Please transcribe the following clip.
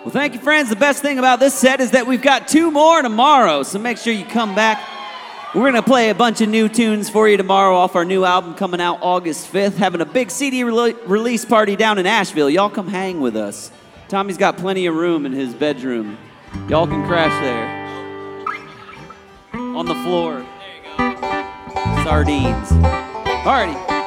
Well, thank you, friends. The best thing about this set is that we've got 2 more tomorrow, so make sure you come back. We're going to play a bunch of new tunes for you tomorrow off our new album coming out August 5th, having a big CD release party down in Asheville. Y'all come hang with us. Tommy's got plenty of room in his bedroom. Y'all can crash there. On the floor. Sardines. Alrighty.